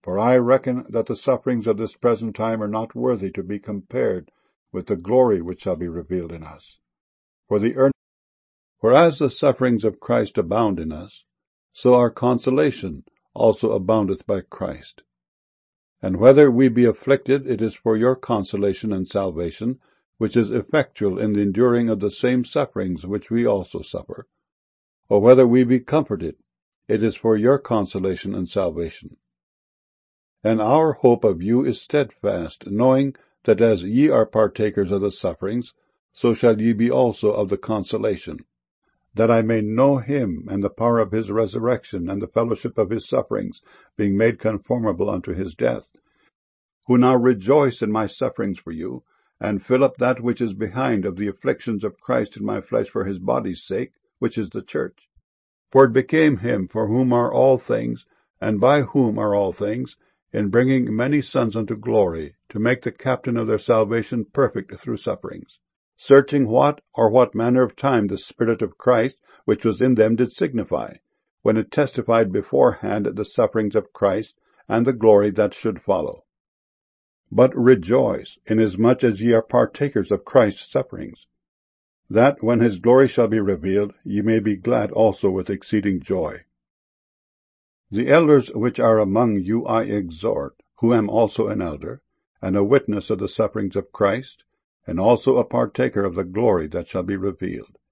For I reckon that the sufferings of this present time are not worthy to be compared with the glory which shall be revealed in us. For as the sufferings of Christ abound in us, so our consolation also aboundeth by Christ. And whether we be afflicted, it is for your consolation and salvation, which is effectual in the enduring of the same sufferings which we also suffer. Or whether we be comforted, it is for your consolation and salvation. And our hope of you is steadfast, knowing that as ye are partakers of the sufferings, so shall ye be also of the consolation. That I may know him, and the power of his resurrection, and the fellowship of his sufferings, being made conformable unto his death, who now rejoice in my sufferings for you, and fill up that which is behind of the afflictions of Christ in my flesh for his body's sake, which is the church. For it became him, for whom are all things, and by whom are all things, in bringing many sons unto glory, to make the captain of their salvation perfect through sufferings, searching what manner of time the Spirit of Christ, which was in them, did signify, when it testified beforehand the sufferings of Christ, and the glory that should follow. But rejoice, inasmuch as ye are partakers of Christ's sufferings, that when his glory shall be revealed, ye may be glad also with exceeding joy. The elders which are among you I exhort, who am also an elder, and a witness of the sufferings of Christ, and also a partaker of the glory that shall be revealed.